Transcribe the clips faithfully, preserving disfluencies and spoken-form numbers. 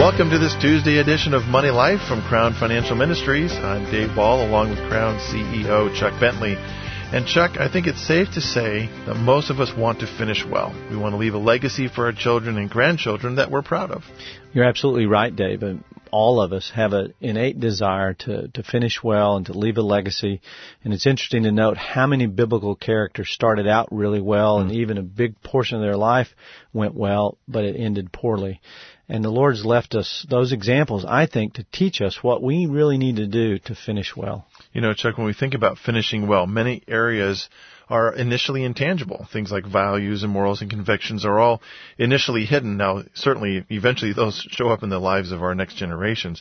Welcome to this Tuesday edition of Money Life from Crown Financial Ministries. I'm Dave Ball, along with Crown C E O Chuck Bentley. And Chuck, I think it's safe to say that most of us want to finish well. We want to leave a legacy for our children and grandchildren that we're proud of. You're absolutely right, Dave. All of us have an innate desire to, to finish well and to leave a legacy. And it's interesting to note how many biblical characters started out really well, mm-hmm. and even a big portion of their life went well, but it ended poorly. And the Lord's left us those examples, I think, to teach us what we really need to do to finish well. You know, Chuck, when we think about finishing well, many areas are initially intangible. Things like values and morals and convictions are all initially hidden. Now, certainly, eventually those show up in the lives of our next generations.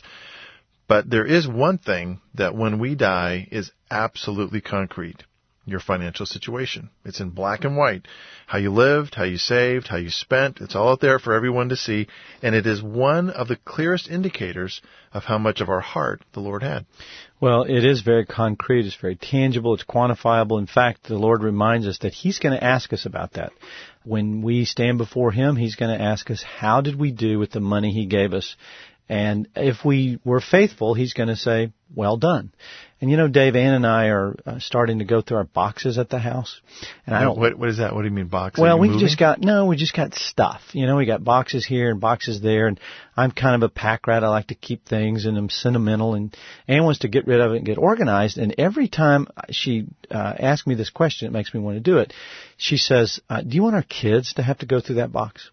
But there is one thing that when we die is absolutely concrete. Your financial situation. It's in black and white. How you lived, how you saved, how you spent. It's all out there for everyone to see. And it is one of the clearest indicators of how much of our heart the Lord had. Well, it is very concrete. It's very tangible. It's quantifiable. In fact, the Lord reminds us that He's going to ask us about that. When we stand before Him, He's going to ask us, how did we do with the money He gave us? And if we were faithful, He's going to say, well done. And you know, Dave, Ann and I are uh, starting to go through our boxes at the house. And I don't. What, what is that? What do you mean boxes? Well, we moving? just got no. We just got stuff. You know, we got boxes here and boxes there. And I'm kind of a pack rat. I like to keep things, and I'm sentimental. And Ann wants to get rid of it and get organized. And every time she uh, asks me this question, it makes me want to do it. She says, uh, "Do you want our kids to have to go through that box?"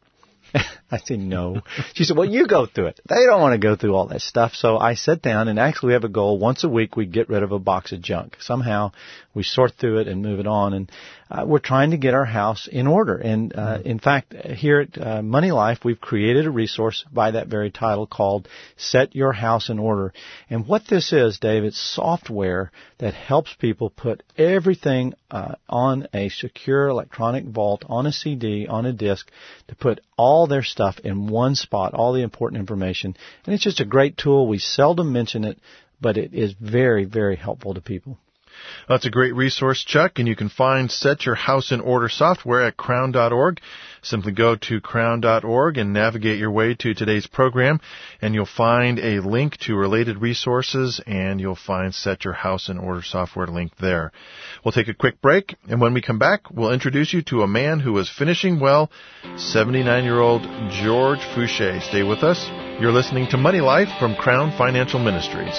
I said, no. She said, well, you go through it. They don't want to go through all that stuff. So I sat down, and actually we have a goal. Once a week, we get rid of a box of junk. Somehow we sort through it and move it on. And uh, we're trying to get our house in order. And uh, in fact, here at uh, Money Life, we've created a resource by that very title called Set Your House in Order. And what this is, Dave, it's software that helps people put everything uh, on a secure electronic vault, on a C D, on a disk, to put all their stuff in one spot, all the important information. And it's just a great tool. We seldom mention it, but it is very, very helpful to people. That's a great resource, Chuck, and you can find Set Your House in Order software at crown dot org. Simply go to crown dot org and navigate your way to today's program, and you'll find a link to related resources, and you'll find Set Your House in Order software link there. We'll take a quick break, and when we come back, we'll introduce you to a man who was finishing well, seventy-nine-year-old George Fouché. Stay with us. You're listening to Money Life from Crown Financial Ministries.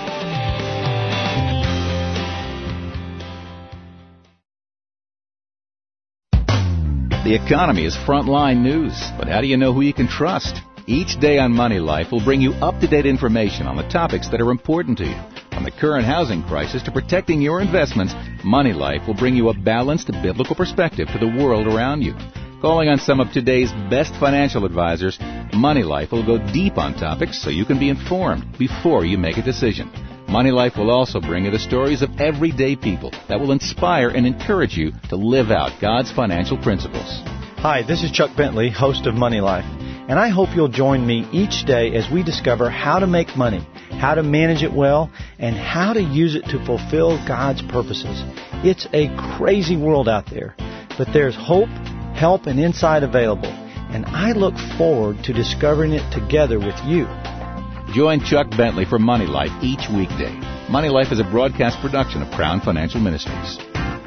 The economy is frontline news, but how do you know who you can trust? Each day on Money Life will bring you up-to-date information on the topics that are important to you. From the current housing crisis to protecting your investments, Money Life will bring you a balanced biblical perspective to the world around you. Calling on some of today's best financial advisors, Money Life will go deep on topics so you can be informed before you make a decision. Money Life will also bring you the stories of everyday people that will inspire and encourage you to live out God's financial principles. Hi, this is Chuck Bentley, host of Money Life, and I hope you'll join me each day as we discover how to make money, how to manage it well, and how to use it to fulfill God's purposes. It's a crazy world out there, but there's hope, help, and insight available, and I look forward to discovering it together with you. Join Chuck Bentley for Money Life each weekday. Money Life is a broadcast production of Crown Financial Ministries.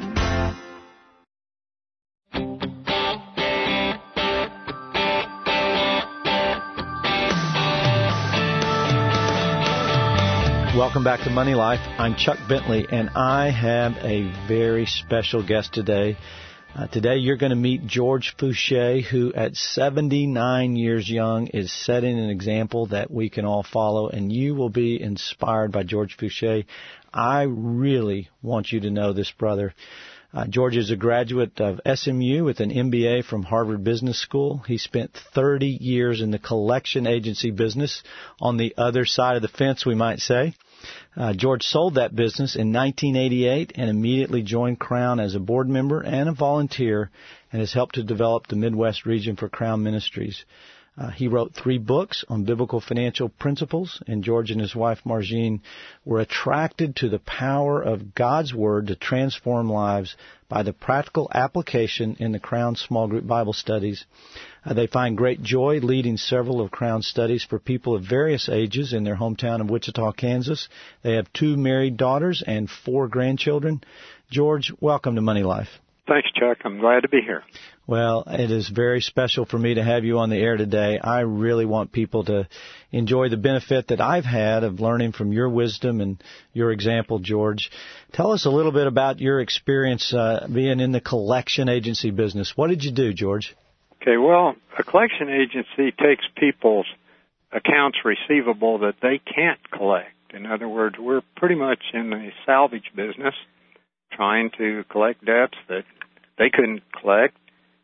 Welcome back to Money Life. I'm Chuck Bentley, and I have a very special guest today. Uh, today you're going to meet George Fouché, who at seventy-nine years young is setting an example that we can all follow, and you will be inspired by George Fouché. I really want you to know this brother. Uh, George is a graduate of S M U with an M B A from Harvard Business School. He spent thirty years in the collection agency business, on the other side of the fence, we might say. Uh, George sold that business in nineteen eighty-eight and immediately joined Crown as a board member and a volunteer, and has helped to develop the Midwest region for Crown Ministries. Uh, he wrote three books on biblical financial principles, and George and his wife Margene were attracted to the power of God's Word to transform lives by the practical application in the Crown Small Group Bible Studies. Uh, they find great joy leading several of Crown's studies for people of various ages in their hometown of Wichita, Kansas. They have two married daughters and four grandchildren. George, welcome to Money Life. Thanks, Chuck. I'm glad to be here. Well, it is very special for me to have you on the air today. I really want people to enjoy the benefit that I've had of learning from your wisdom and your example, George. Tell us a little bit about your experience uh, being in the collection agency business. What did you do, George? Okay, well, a collection agency takes people's accounts receivable that they can't collect. In other words, we're pretty much in the salvage business, trying to collect debts that they couldn't collect,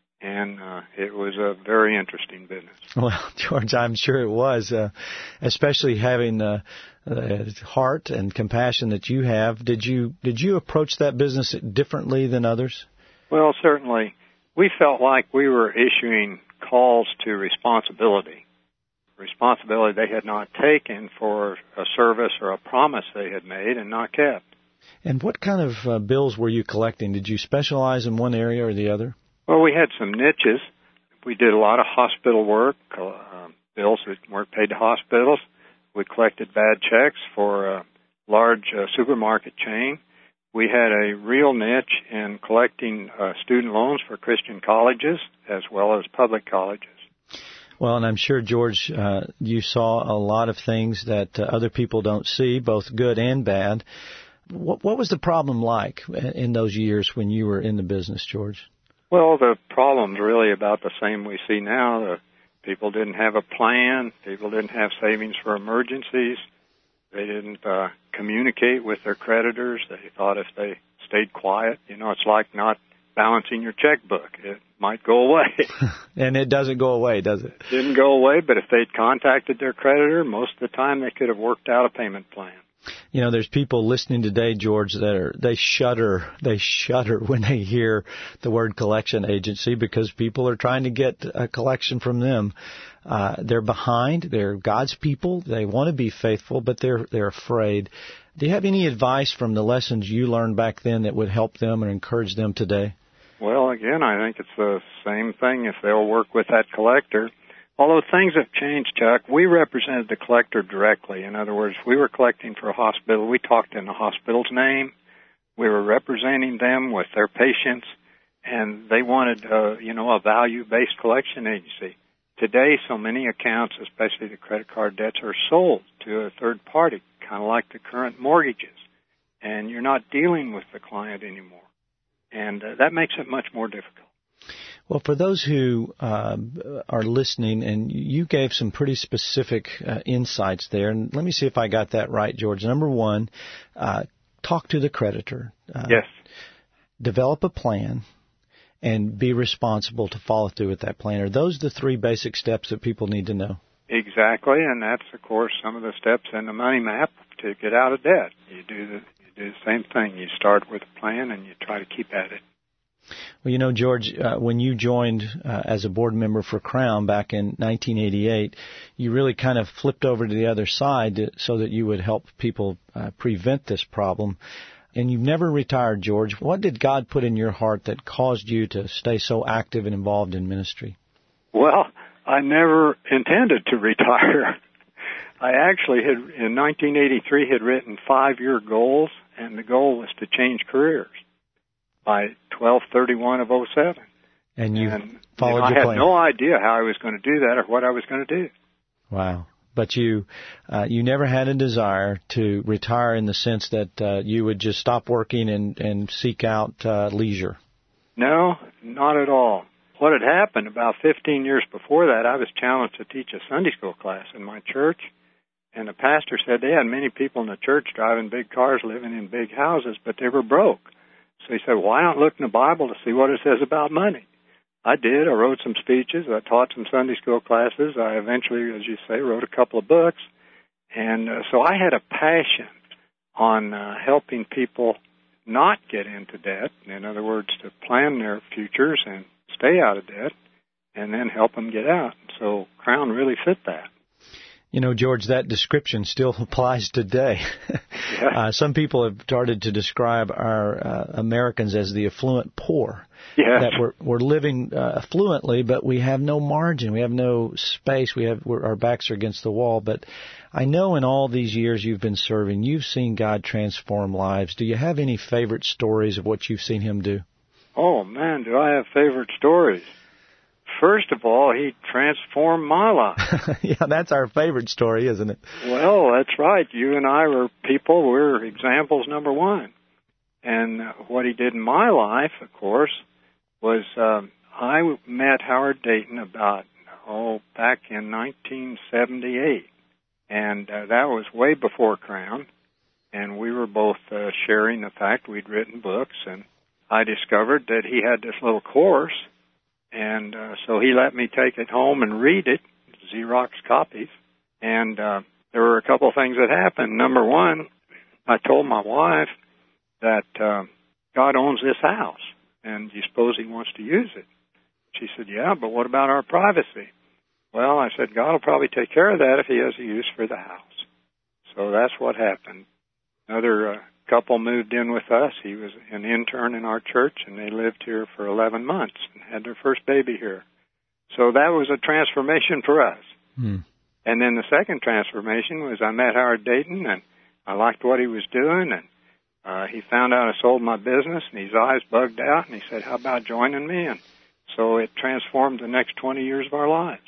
and uh, it was a very interesting business. Well, George, I'm sure it was, uh, especially having uh, the heart and compassion that you have. Did you did you approach that business differently than others? Well, certainly. We felt like we were issuing calls to responsibility, responsibility they had not taken for a service or a promise they had made and not kept. And what kind of uh, bills were you collecting? Did you specialize in one area or the other? Well, we had some niches. We did a lot of hospital work, uh, bills that weren't paid to hospitals. We collected bad checks for a large uh, supermarket chain. We had a real niche in collecting uh, student loans for Christian colleges as well as public colleges. Well, and I'm sure, George, uh, you saw a lot of things that uh, other people don't see, both good and bad. What, what was the problem like in those years when you were in the business, George? Well, the problem's really about the same we see now. The people didn't have a plan. People didn't have savings for emergencies. They didn't uh, communicate with their creditors. They thought if they stayed quiet, you know, it's like not balancing your checkbook. It might go away. And it doesn't go away, does it? It didn't go away, but if they'd contacted their creditor, most of the time they could have worked out a payment plan. You know, there's people listening today, George, that are, they shudder, they shudder when they hear the word collection agency because people are trying to get a collection from them. Uh, they're behind. They're God's people. They want to be faithful, but they're, they're afraid. Do you have any advice from the lessons you learned back then that would help them and encourage them today? Well, again, I think it's the same thing if they'll work with that collector. Although things have changed, Chuck, we represented the collector directly. In other words, we were collecting for a hospital. We talked in the hospital's name. We were representing them with their patients, and they wanted, uh, you know, a value-based collection agency. Today, so many accounts, especially the credit card debts, are sold to a third party, kind of like the current mortgages, and you're not dealing with the client anymore. And uh, that makes it much more difficult. Well, for those who uh, are listening, and you gave some pretty specific uh, insights there, and let me see if I got that right, George. Number one, uh, talk to the creditor. Uh, yes. Develop a plan and be responsible to follow through with that plan. Are those the three basic steps that people need to know? Exactly, and that's, of course, some of the steps in the money map to get out of debt. You do the, you do the same thing. You start with a plan, and you try to keep at it. Well, you know, George, uh, when you joined uh, as a board member for Crown back in nineteen eighty-eight, you really kind of flipped over to the other side to, so that you would help people uh, prevent this problem. And you've never retired, George. What did God put in your heart that caused you to stay so active and involved in ministry? Well, I never intended to retire. I actually had, in nineteen eighty-three, had written five-year goals, and the goal was to change careers by twelve thirty-one of oh seven. And you and, followed you know, your I plan. had no idea how I was going to do that or what I was going to do. Wow. But you uh, you never had a desire to retire in the sense that uh, you would just stop working and, and seek out uh, leisure. No, not at all. What had happened about fifteen years before that, I was challenged to teach a Sunday school class in my church, and the pastor said they had many people in the church driving big cars, living in big houses, but they were broke. So he said, why not look in the Bible to see what it says about money? I did. I wrote some speeches. I taught some Sunday school classes. I eventually, as you say, wrote a couple of books. And uh, so I had a passion on uh, helping people not get into debt. In other words, to plan their futures and stay out of debt, and then help them get out. so Crown really fit that. You know, George, that description still applies today. Yeah. uh, some people have started to describe our uh, Americans as the affluent poor. Yes. That we're we're living uh, affluently, but we have no margin, we have no space, we have we're, our backs are against the wall. But I know in all these years you've been serving, you've seen God transform lives. Do you have any favorite stories of what you've seen Him do? Oh man, do I have favorite stories? First of all, He transformed my life. Yeah, that's our favorite story, isn't it? Well, that's right. You and I were people, we're examples number one. And what He did in my life, of course, was um, I met Howard Dayton about, oh, back in nineteen seventy-eight. And uh, that was way before Crown. And we were both uh, sharing the fact we'd written books. And I discovered that he had this little course. And uh, so he let me take it home and read it, Xerox copies. And uh, there were a couple of things that happened. Number one, I told my wife that uh, God owns this house, and you suppose He wants to use it. She said, yeah, but what about our privacy? Well, I said, God will probably take care of that if He has a use for the house. So that's what happened. Another uh, couple moved in with us. He was an intern in our church, and they lived here for eleven months and had their first baby here. So that was a transformation for us. Hmm. And then the second transformation was I met Howard Dayton, and I liked what he was doing, and uh, he found out I sold my business, and his eyes bugged out, and he said, how about joining me? And so it transformed the next twenty years of our lives.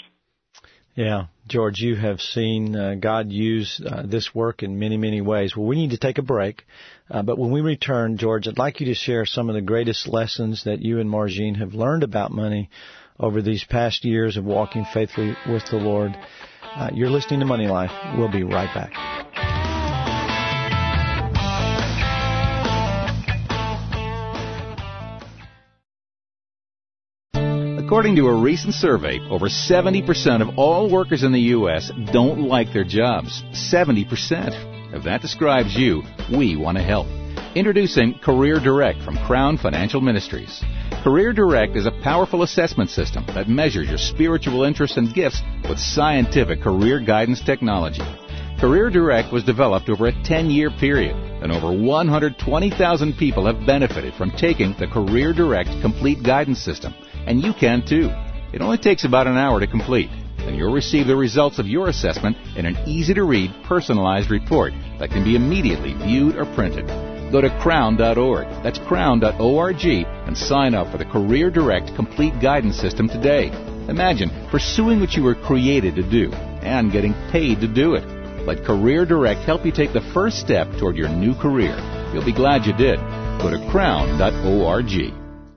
Yeah, George, you have seen uh, God use uh, this work in many, many ways. Well, we need to take a break, uh, but when we return, George, I'd like you to share some of the greatest lessons that you and Margene have learned about money over these past years of walking faithfully with the Lord. Uh, you're listening to Money Life. We'll be right back. According to a recent survey, over seventy percent of all workers in the U S don't like their jobs. seventy percent. If that describes you, we want to help. Introducing Career Direct from Crown Financial Ministries. Career Direct is a powerful assessment system that measures your spiritual interests and gifts with scientific career guidance technology. Career Direct was developed over a ten-year period, and over one hundred twenty thousand people have benefited from taking the Career Direct Complete Guidance System. And you can too. It only takes about an hour to complete, and you'll receive the results of your assessment in an easy-to-read, personalized report that can be immediately viewed or printed. Go to crown dot org, that's crown dot org, and sign up for the Career Direct Complete Guidance System today. Imagine pursuing what you were created to do and getting paid to do it. Let Career Direct help you take the first step toward your new career. You'll be glad you did. Go to crown dot org.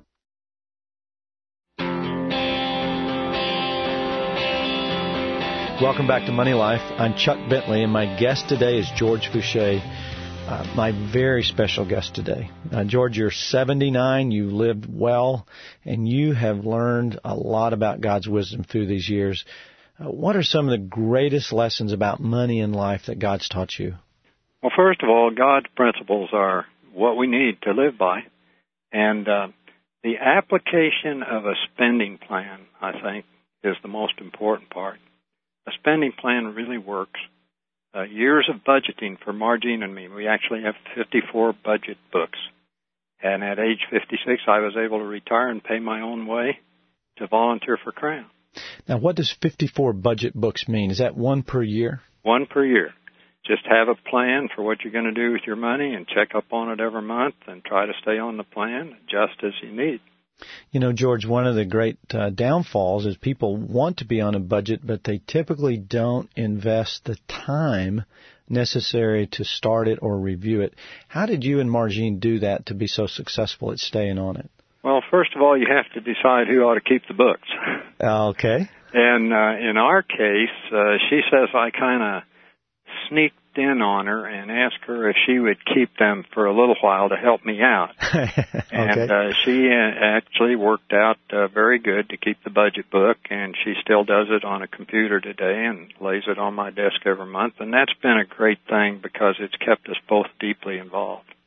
Welcome back to Money Life. I'm Chuck Bentley, and my guest today is George Fouché, uh, my very special guest today. Uh, George, you're seventy-nine, you lived well, and you have learned a lot about God's wisdom through these years. Uh, what are some of the greatest lessons about money in life that God's taught you? Well, first of all, God's principles are what we need to live by. And uh, the application of a spending plan, I think, is the most important part. A spending plan really works. Uh, years of budgeting for Margene and me. We actually have fifty-four budget books. And at age fifty-six, I was able to retire and pay my own way to volunteer for Crown. Now, what does fifty-four budget books mean? Is that one per year? One per year. Just have a plan for what you're going to do with your money and check up on it every month and try to stay on the plan just as you need. You know, George, one of the great uh, downfalls is people want to be on a budget, but they typically don't invest the time necessary to start it or review it. How did you and Margene do that to be so successful at staying on it? Well, first of all, you have to decide who ought to keep the books. Okay. And uh, in our case, uh, she says I kind of sneaked in on her and asked her if she would keep them for a little while to help me out. Okay. And uh, she actually worked out uh, very good to keep the budget book, and she still does it on a computer today and lays it on my desk every month. And that's been a great thing because it's kept us both deeply involved.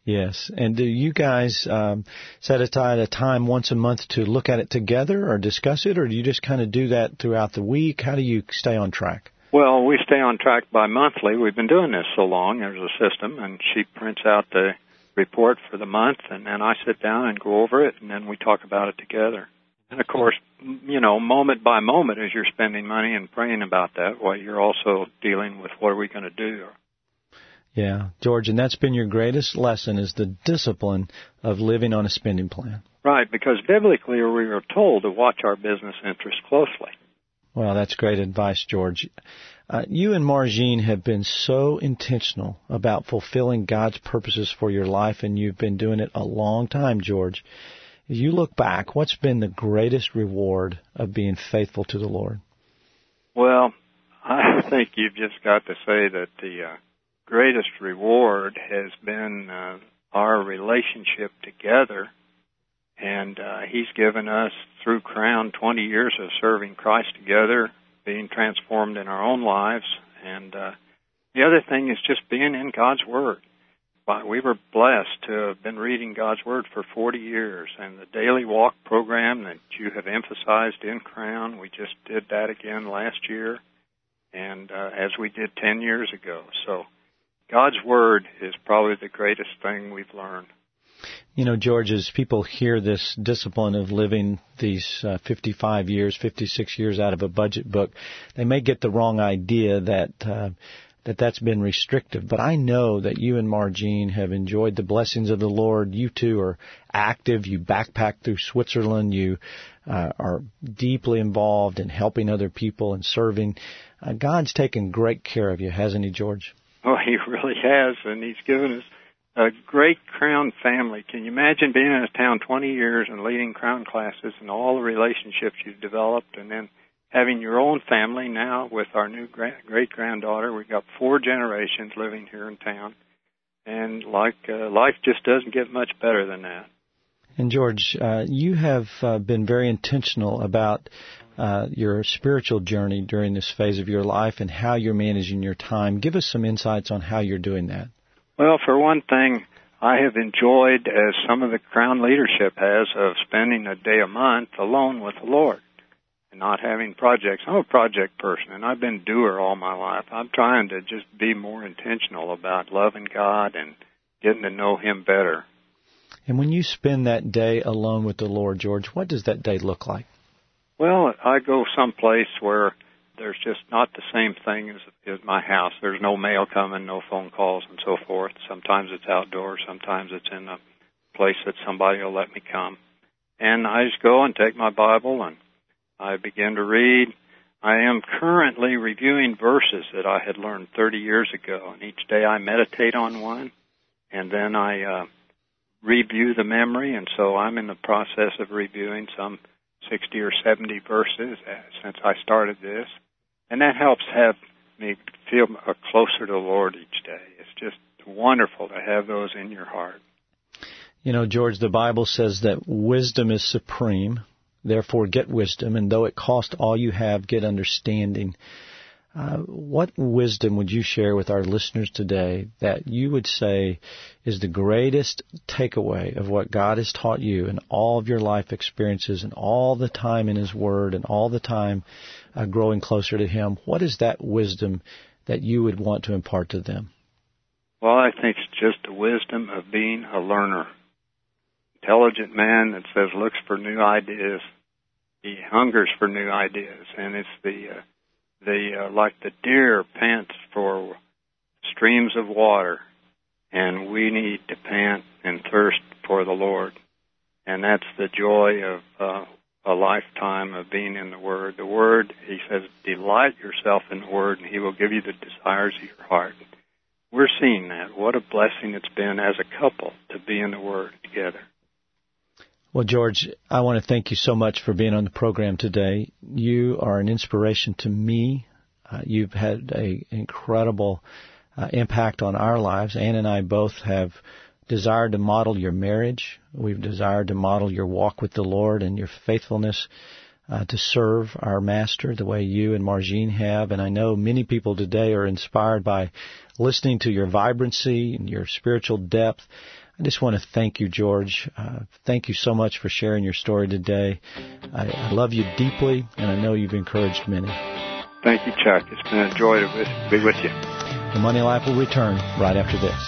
Yes. And do you guys um, set aside a time once a month to look at it together or discuss it, or do you just kind of do that throughout the week? How do you stay on track? Well, we stay on track bi-monthly. We've been doing this so long. There's a system, and she prints out the report for the month, and then I sit down and go over it, and then we talk about it together. And, of course, you know, moment by moment as you're spending money and praying about that, well, you're also dealing with what are we going to do. Yeah, George, and that's been your greatest lesson is the discipline of living on a spending plan. Right, because biblically we are told to watch our business interests closely. Well, that's great advice, George. Uh, you and Margene have been so intentional about fulfilling God's purposes for your life, and you've been doing it a long time, George. As you look back, what's been the greatest reward of being faithful to the Lord? Well, I think you've just got to say that the uh, greatest reward has been uh, our relationship together. And uh, he's given us, through Crown, twenty years of serving Christ together, being transformed in our own lives. And uh, the other thing is just being in God's Word. But we were blessed to have been reading God's Word for forty years. And the Daily Walk program that you have emphasized in Crown, we just did that again last year, and uh, as we did ten years ago. So God's Word is probably the greatest thing we've learned. You know, George, as people hear this discipline of living these uh, fifty-five years, fifty-six years out of a budget book, they may get the wrong idea that uh, that that's been restrictive. But I know that you and Margene have enjoyed the blessings of the Lord. You two are active. You backpack through Switzerland. You uh, are deeply involved in helping other people and serving. Uh, God's taken great care of you, hasn't he, George? Oh, he really has, and he's given us a great Crown family. Can you imagine being in a town twenty years and leading Crown classes and all the relationships you've developed, and then having your own family now with our new great-granddaughter? We've got four generations living here in town, and like uh, life just doesn't get much better than that. And George, uh, you have uh, been very intentional about uh, your spiritual journey during this phase of your life and how you're managing your time. Give us some insights on how you're doing that. Well, for one thing, I have enjoyed, as some of the Crown leadership has, of spending a day a month alone with the Lord and not having projects. I'm a project person, and I've been doer all my life. I'm trying to just be more intentional about loving God and getting to know Him better. And when you spend that day alone with the Lord, George, what does that day look like? Well, I go someplace where there's just not the same thing as, as my house. There's no mail coming, no phone calls, and so forth. Sometimes it's outdoors. Sometimes it's in a place that somebody will let me come. And I just go and take my Bible, and I begin to read. I am currently reviewing verses that I had learned thirty years ago, and each day I meditate on one, and then I uh, review the memory, and so I'm in the process of reviewing some sixty or seventy verses since I started this. And that helps have me feel closer to the Lord each day. It's just wonderful to have those in your heart. You know, George, the Bible says that wisdom is supreme. Therefore, get wisdom. And though it cost all you have, get understanding. Uh, what wisdom would you share with our listeners today that you would say is the greatest takeaway of what God has taught you in all of your life experiences and all the time in His Word and all the time uh, growing closer to Him? What is that wisdom that you would want to impart to them? Well, I think it's just the wisdom of being a learner. Intelligent man that says looks for new ideas. He hungers for new ideas, and it's the uh, The uh, like the deer pants for streams of water, and we need to pant and thirst for the Lord. And that's the joy of uh, a lifetime of being in the Word. The Word, He says, delight yourself in the Word, and He will give you the desires of your heart. We're seeing that. What a blessing it's been as a couple to be in the Word together. Well, George, I want to thank you so much for being on the program today. You are an inspiration to me. Uh, you've had an incredible uh, impact on our lives. Ann and I both have desired to model your marriage. We've desired to model your walk with the Lord and your faithfulness uh, to serve our Master the way you and Margene have. And I know many people today are inspired by listening to your vibrancy and your spiritual depth. I just want to thank you, George. Uh, thank you so much for sharing your story today. I, I love you deeply, and I know you've encouraged many. Thank you, Chuck. It's been a joy to be with you. The Money Life will return right after this.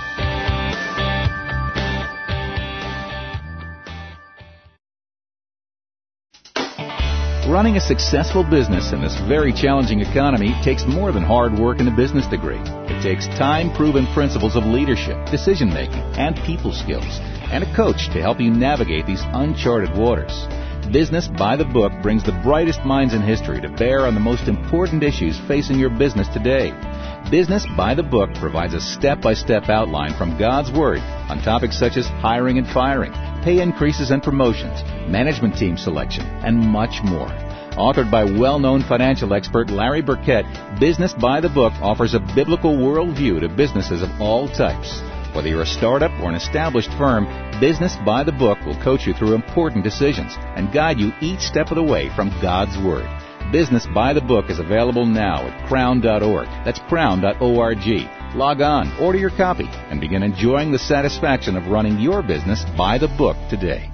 Running a successful business in this very challenging economy takes more than hard work and a business degree. It takes time-proven principles of leadership, decision-making, and people skills, and a coach to help you navigate these uncharted waters. Business by the Book brings the brightest minds in history to bear on the most important issues facing your business today. Business by the Book provides a step-by-step outline from God's Word on topics such as hiring and firing, pay increases and promotions, management team selection, and much more. Authored by well-known financial expert Larry Burkett, Business by the Book offers a biblical worldview to businesses of all types. Whether you're a startup or an established firm, Business by the Book will coach you through important decisions and guide you each step of the way from God's Word. Business by the Book is available now at crown dot org. That's crown dot org. Log on, order your copy, and begin enjoying the satisfaction of running your business by the book today.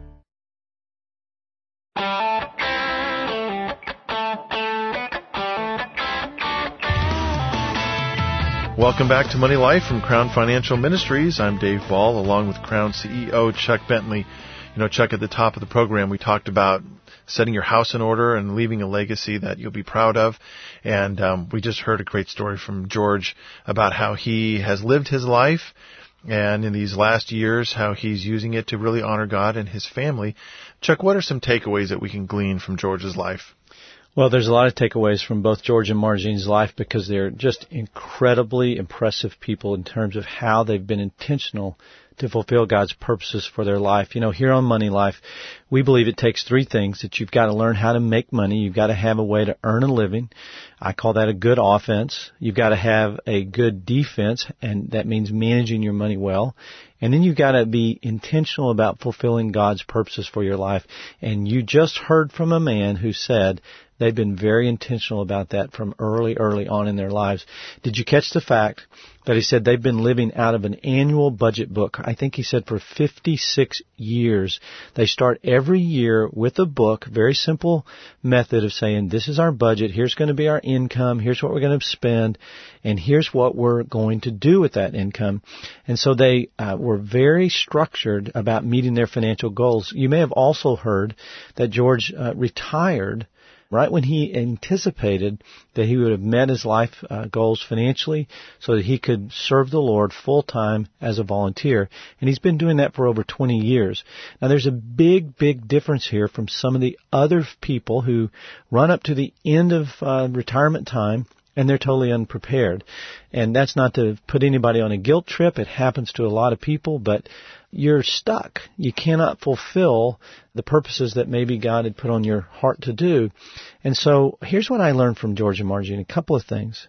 Welcome back to Money Life from Crown Financial Ministries. I'm Dave Ball, along with Crown C E O Chuck Bentley. You know, Chuck, at the top of the program, we talked about setting your house in order and leaving a legacy that you'll be proud of. And um, we just heard a great story from George about how he has lived his life, and in these last years, how he's using it to really honor God and his family. Chuck, what are some takeaways that we can glean from George's life? Well, there's a lot of takeaways from both George and Marjean's life because they're just incredibly impressive people in terms of how they've been intentional to fulfill God's purposes for their life. You know, here on Money Life, we believe it takes three things: that you've got to learn how to make money, you've got to have a way to earn a living. I call that a good offense. You've got to have a good defense, and that means managing your money well. And then you've got to be intentional about fulfilling God's purposes for your life. And you just heard from a man who said they've been very intentional about that from early, early on in their lives. Did you catch the fact that he said they've been living out of an annual budget book? I think he said for fifty-six years. They start every year with a book, very simple method of saying, this is our budget, here's going to be our income, here's what we're going to spend, and here's what we're going to do with that income. And so they uh, were very structured about meeting their financial goals. You may have also heard that George uh, retired right when he anticipated that he would have met his life uh, goals financially so that he could serve the Lord full-time as a volunteer. And he's been doing that for over twenty years. Now, there's a big, big difference here from some of the other people who run up to the end of uh, retirement time and they're totally unprepared. And that's not to put anybody on a guilt trip. It happens to a lot of people, but you're stuck. You cannot fulfill the purposes that maybe God had put on your heart to do. And so here's what I learned from George and Marjean, a couple of things.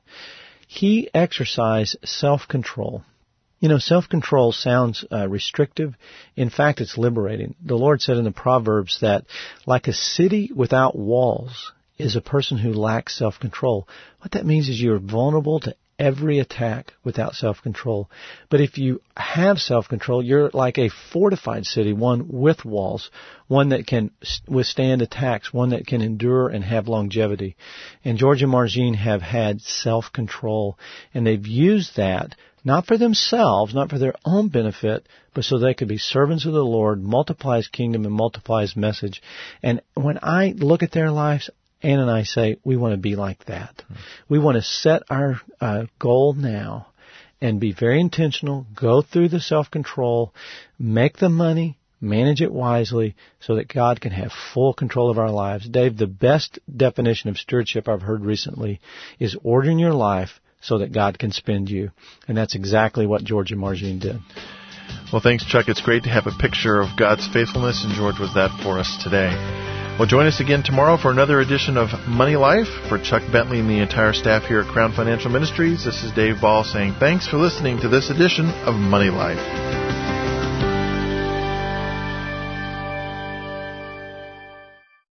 He exercised self-control. You know, self-control sounds uh, restrictive. In fact, it's liberating. The Lord said in the Proverbs that like a city without walls is a person who lacks self-control. What that means is you're vulnerable to every attack without self-control. But if you have self-control, you're like a fortified city, one with walls, one that can withstand attacks, one that can endure and have longevity. And George and Marjean have had self-control, and they've used that not for themselves, not for their own benefit, but so they could be servants of the Lord, multiply His kingdom and multiply His message. And when I look at their lives, Ann and I say, we want to be like that. Mm-hmm. We want to set our uh, goal now and be very intentional, go through the self-control, make the money, manage it wisely so that God can have full control of our lives. Dave, the best definition of stewardship I've heard recently is ordering your life so that God can spend you. And that's exactly what George and Marjean did. Well, thanks, Chuck. It's great to have a picture of God's faithfulness, and George was that for us today. Well, join us again tomorrow for another edition of Money Life. For Chuck Bentley and the entire staff here at Crown Financial Ministries, this is Dave Ball saying thanks for listening to this edition of Money Life.